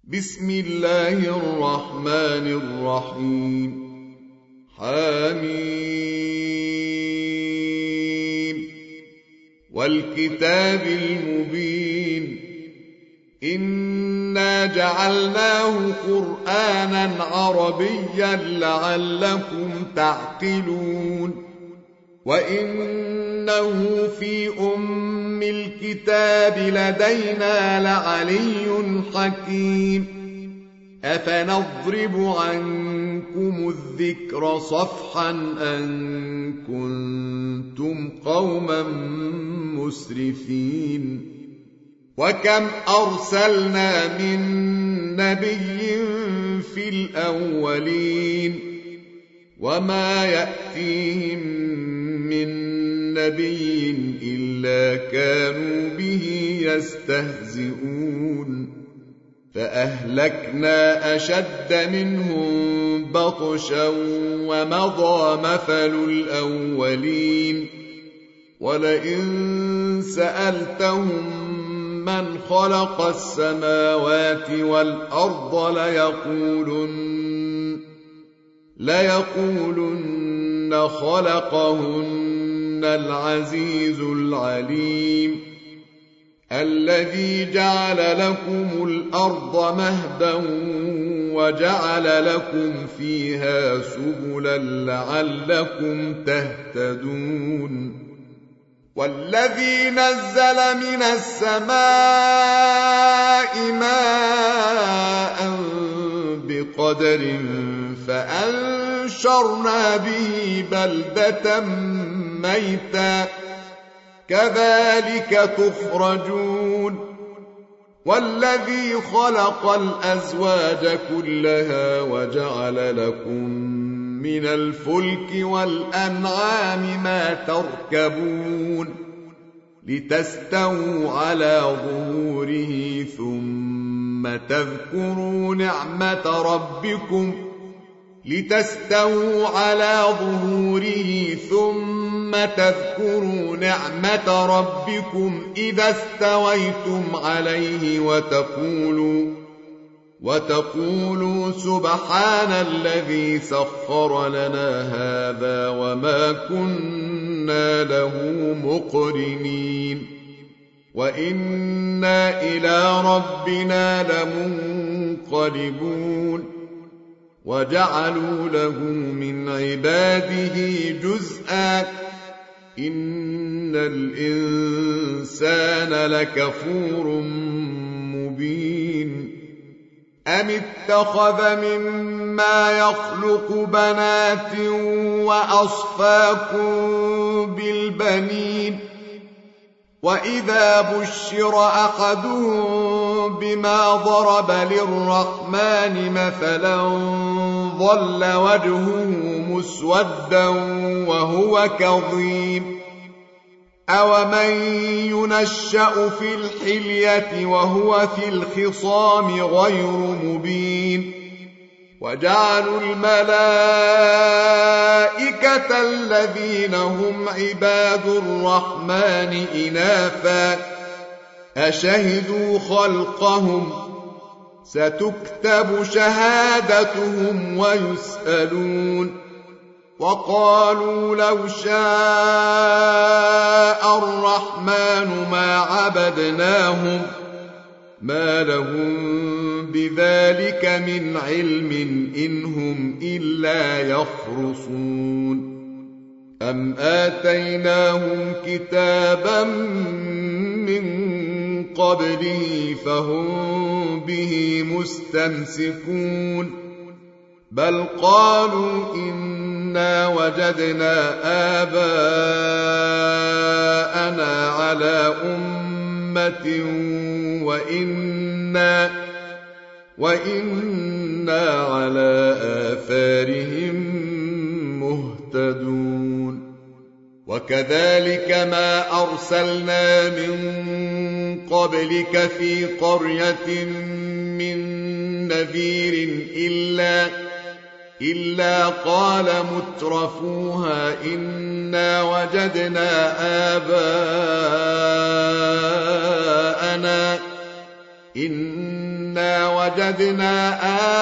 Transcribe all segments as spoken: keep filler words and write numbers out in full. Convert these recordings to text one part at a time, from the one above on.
بسم الله الرحمن الرحيم. حميم والكتاب المبين إنا جعلناه قرآنا عربيا لعلكم تعقلون وإنه في أم الكتاب لدينا لعلي حكيم أفنضرب عنكم الذكر صفحا أن كنتم قوما مسرفين وكم أرسلنا من نبي في الأولين وما يأتيهم من نبي إلا كانوا به يستهزئون فأهلكنا أشد منهم بطشا ومضى مثل الأولين ولئن سألتهم من خلق السماوات والأرض ليقولن ليقولن خلقهن العزيز العليم الذي جعل لكم الأرض مهدا وجعل لكم فيها سبلا لعلكم تهتدون والذي نزل من السماء ماء بقدر فأنشرنا به بلدة ميتا كذلك تخرجون والذي خلق الأزواج كلها وجعل لكم من الفلك والأنعام ما تركبون لتستووا على ظهوره ثم تذكروا نعمة ربكم لتستووا على ظهوره ثم تذكروا نعمة ربكم إذا استويتم عليه وتقولوا وتقولوا سبحان الذي سخر لنا هذا وما كنا له مقرنين وإنا إلى ربنا لمنقلبون وجعلوا له من عباده جزءا إن الإنسان لكفور مبين أم اتخذ مما يخلق بنات وأصفاكم بالبنين وإذا بشر أحدهم بما ضرب للرحمن مثلا ظل وجهه مسودا وهو كظيم أومن ينشأ في الحلية وهو في الخصام غير مبين وجعلوا الملائكة الذين هم عباد الرحمن إناثا أشهدوا خلقهم ستكتب شهادتهم ويسألون وقالوا لو شاء الرحمن ما عبدناهم ما لهم بذلك من علم إن هم إلا يخرصون أم آتيناهم كتابا من قبله فهم به مستمسكون بل قالوا إنا وجدنا آباءنا على أمة وإنا, وإنا على آثارهم مهتدون وكذلك ما أرسلنا من قبلك في قرية من نذير إلا, إلا قال مترفوها إنا وجدنا آباءنا إنا وجدنا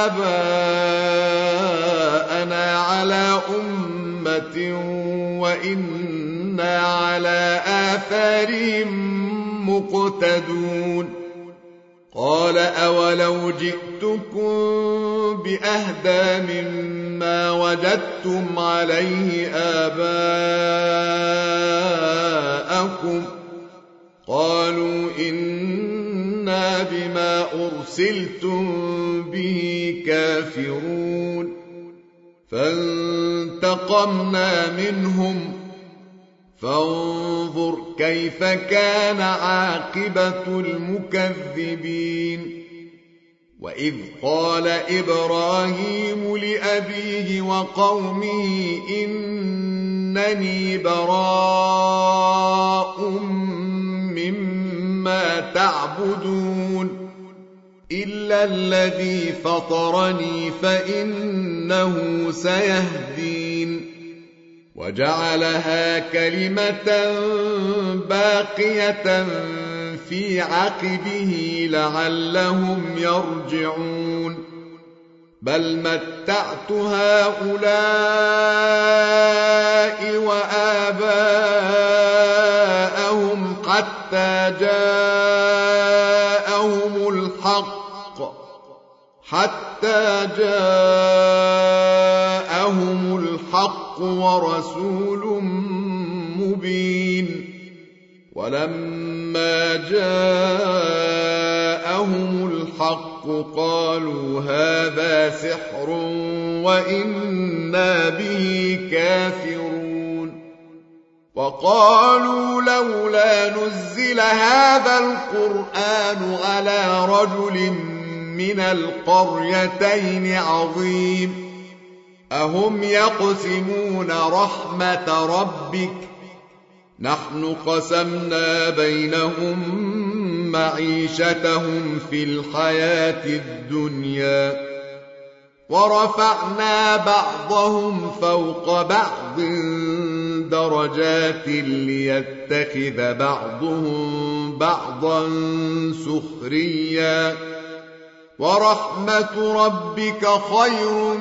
آباءنا على أمة وإنا على آثارهم مقتدون قال أولو جئتكم بأهدى مما وجدتم عليه آباءكم قالوا إنا بما أرسلتم به كافرون فانتقمنا منهم فانظر كيف كان عاقبة المكذبين وإذ قال إبراهيم لأبيه وقومه إنني براء مما تعبدون إلا الذي فطرني فإنه سيهدين وجعلها كلمة باقية في عقبه لعلهم يرجعون بل متعت هؤلاء وآباءهم حتى جاءهم الحق حتى جاءهم الحق ورسول مبين ولما جاءهم الحق قالوا هذا سحر وإنا به كافرون وقالوا لولا نزل هذا القرآن على رجل من القريتين عظيم أهم يقسمون رحمة ربك نحن قسمنا بينهم معيشتهم في الحياة الدنيا ورفعنا بعضهم فوق بعض درجات ليتخذ بعضهم بعضا سخريا ورحمة ربك خير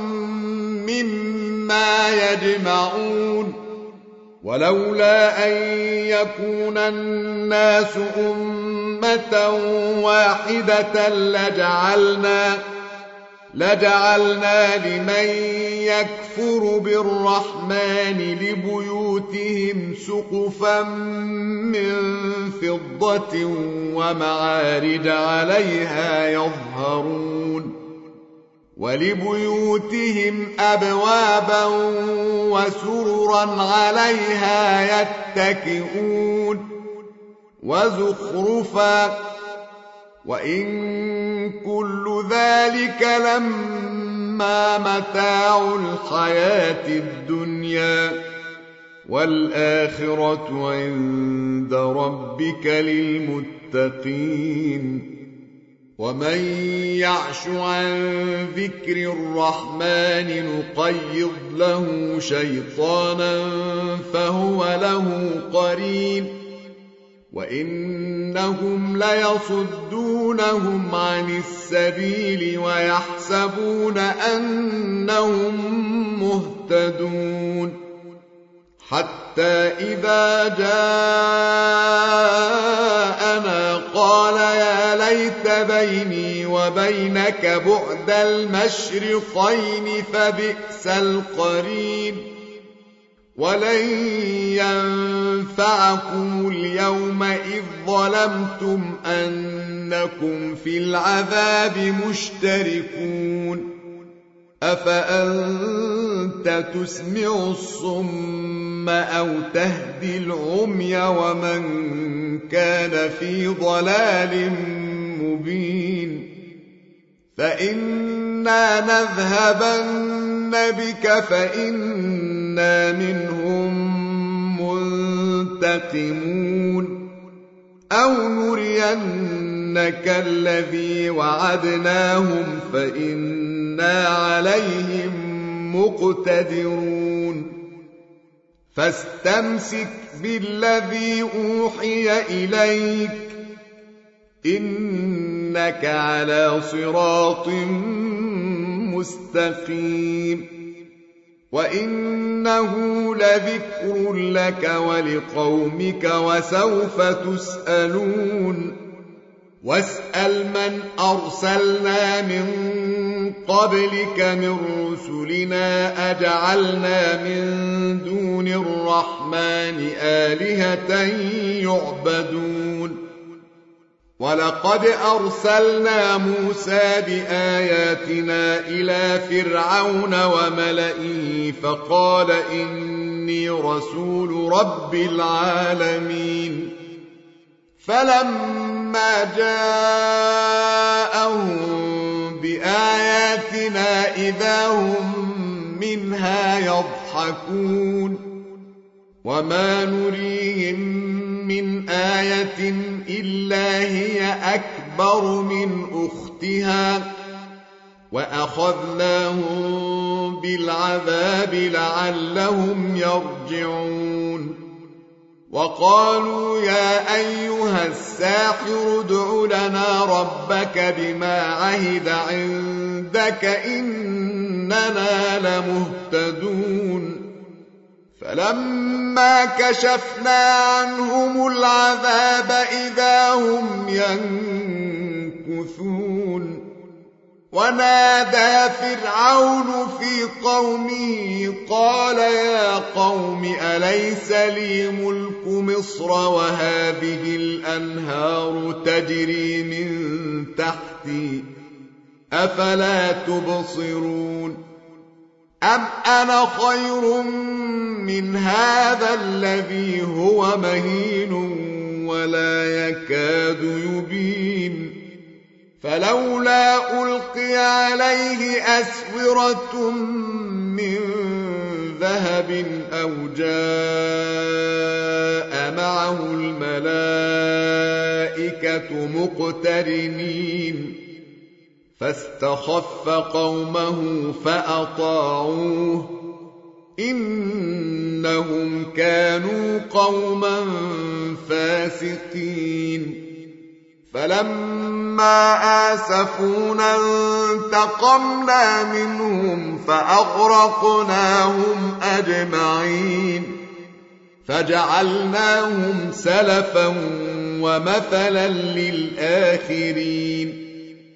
مما يجمعون ولولا أن يكون الناس أمة واحدة لجعلنا لجعلنا لمن يكفر بالرحمن لبيوتهم سقفا من فضة ومعارج عليها يظهرون ولبيوتهم أبوابا وسررا عليها يتكئون وزخرفا وإن كل ذلك لما متاع الحياة الدنيا والآخرة عند ربك للمتقين ومن يعش عن ذكر الرحمن نقيض له شيطانا فهو له قرين وإنهم ليصدونهم عن السبيل ويحسبون أنهم مهتدون حتى إذا جاءنا قال يا ليت بيني وبينك بعد المشرقين فبئس القرين ولن ينفعكم اليوم إذ ظلمتم أنكم في العذاب مشتركون أفأنت تسمع الصم أو تهدي العمي ومن كان في ضلال مبين فإنا نذهبن بك فإنا منهم منتقمون أو نرينك الذي وعدناهم فإنا عليهم مقتدرون فاستمسك بالذي أوحي إليك إن إنك على صراط مستقيم وإنه لذكر لك ولقومك وسوف تسألون واسأل من أرسلنا من قبلك من رسلنا أجعلنا من دون الرحمن آلهة يعبدون ولقد أرسلنا موسى بآياتنا إلى فرعون وملئه فقال إني رسول رب العالمين فلما جاءهم بآياتنا إذا هم منها يضحكون وما نريهم من آية إلا هي أكبر من أختها وأخذناهم بالعذاب لعلهم يرجعون وقالوا يا أيها الساحر ادع لنا ربك بما عهد عندك إننا لمهتدون فلما كشفنا عنهم العذاب إذا هم ينكثون ونادى فرعون في قومه قال يا قوم أليس لي ملك مصر وهذه الأنهار تجري من تحتي أفلا تبصرون أم أنا خير من هذا الذي هو مهين ولا يكاد يبين فلولا ألقي عليه أسورة من ذهب أو جاء معه الملائكة مقترنين فاستخف قومه فأطاعوه إنهم كانوا قوما فاسقين فلما آسفونا انتقمنا منهم فأغرقناهم أجمعين فجعلناهم سلفا ومثلا للآخرين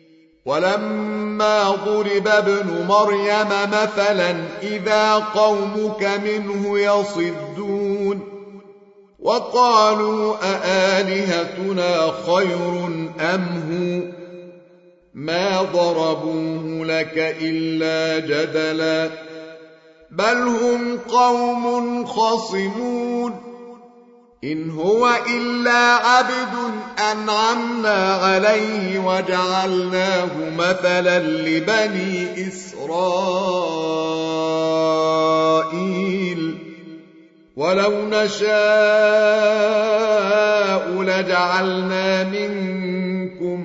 ولما ضرب ابن مريم مثلا إذا قومك منه يصدون وقالوا أآلهتنا خير أم هو ما ضربوه لك إلا جدلا بل هم قوم خصمون إن هو إلا عبد أنعمنا عليه وجعلناه مثلا لبني إسرائيل ولو نشاء لجعلنا منكم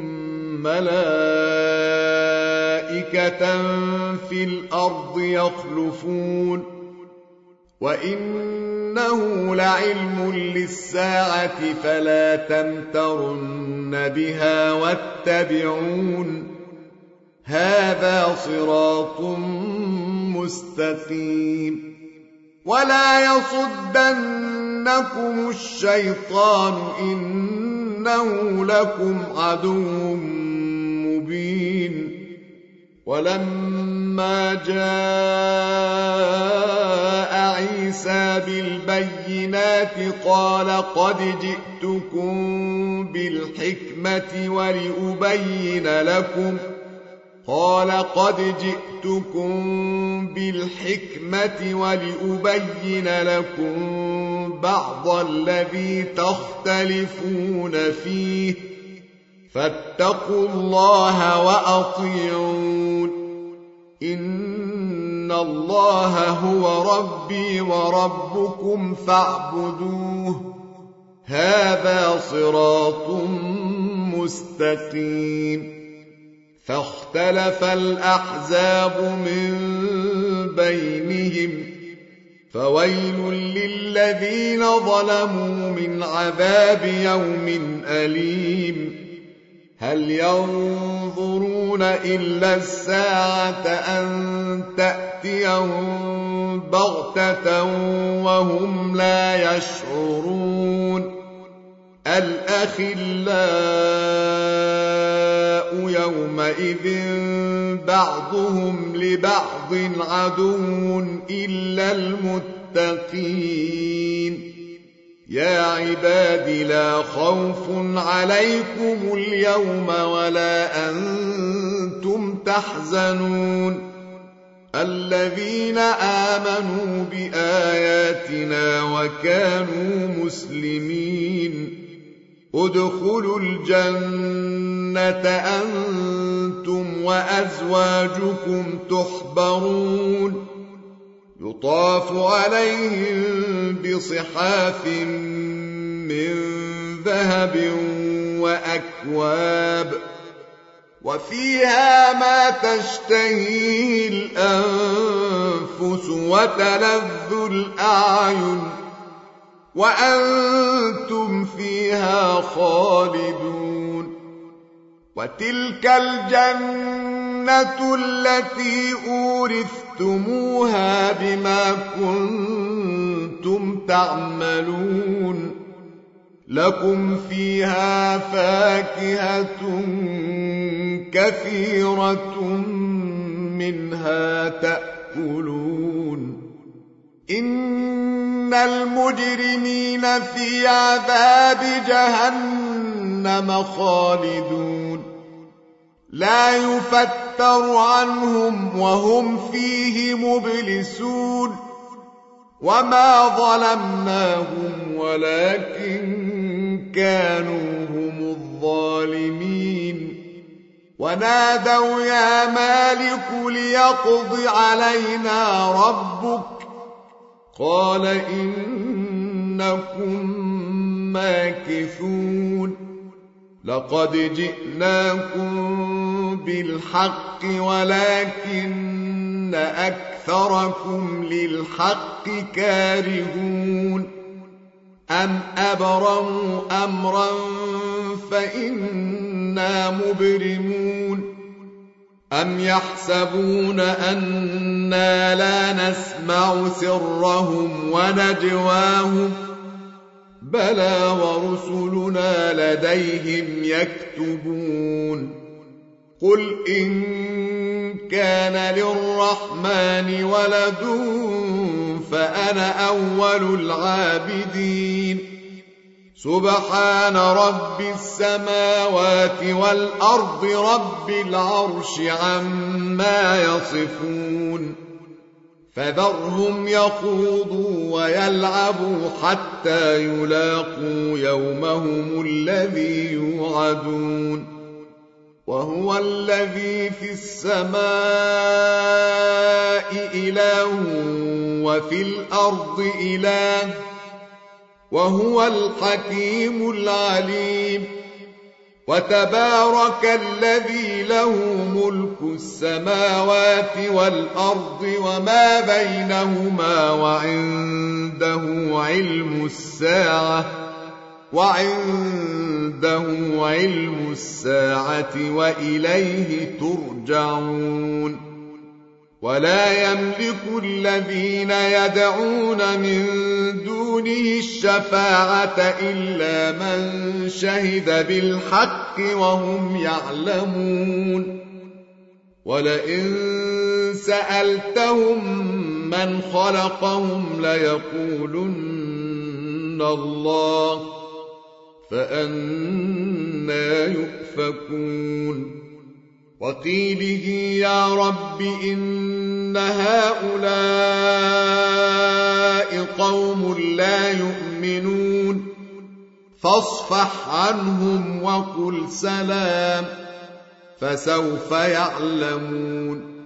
ملائكة في الأرض يخلفون وإنه لعلم للساعة فلا تمترن بها واتبعون هذا صراط مستقيم ولا يصدنكم الشيطان إنه لكم عدو مبين ولما جاء عيسى بالبينات قال قد جئتكم بالحكمة ولأبين لكم قال قد جئتكم بالحكمة ولأبين لكم بعض الذي تختلفون فيه فاتقوا الله وأطيعون إن الله هو ربي وربكم فاعبدوه هذا صراط مستقيم فاختلف الأحزاب من بينهم فويل للذين ظلموا من عذاب يوم أليم هل ينظرون إلا الساعة أن تأتيهم بغتة وهم لا يشعرون الأخلاء يومئذ بعضهم لبعض عدو إلا المتقين يا عباد لا خوف عليكم اليوم ولا أنتم تحزنون الذين آمنوا بآياتنا وكانوا مسلمين ادخلوا الجنة أنتم وأزواجكم تحبرون يطاف عليهم بصحاف من ذهب وأكواب وفيها ما تشتهيه الأنفس وتلذ الأعين وأنتم فيها خالدون وتلك الجنة التي أورثتموها بما كنتم تعملون لكم فيها فاكهة كثيرة منها تأكلون إن المجرمين في عذاب جهنم خالدون لا يفتر عنهم وهم فيه مبلسون وما ظلمناهم ولكن كانوا هم الظالمين ونادوا يا مالك ليقض علينا ربك قال إنكم ماكثون لقد جئناكم بالحق ولكن أكثركم للحق كارهون أم أبرموا أمرا فإنا مبرمون أم يحسبون أنا لا نسمع سرهم ونجواهم بلى ورسلنا لديهم يكتبون قل إن كان للرحمن ولد فأنا أول العابدين سبحان رب السماوات والأرض رب العرش عما يصفون فذرهم يخوضوا ويلعبوا حتى يلاقوا يومهم الذي يوعدون وهو الذي في السماء إله وفي الأرض إله وهو الحكيم العليم وتبارك الذي له ملك السماوات والأرض وما بينهما وعنده علم الساعة وعنده علم الساعة وإليه ترجعون ولا يملك الذين يدعون من دونه الشفاعة إلا من شهد بالحق وهم يعلمون ولئن سألتهم من خلقهم ليقولن الله فأنى يؤفكون وقيله يا رب إن هؤلاء قوم لا يؤمنون فاصفح عنهم وقل سلام فسوف يعلمون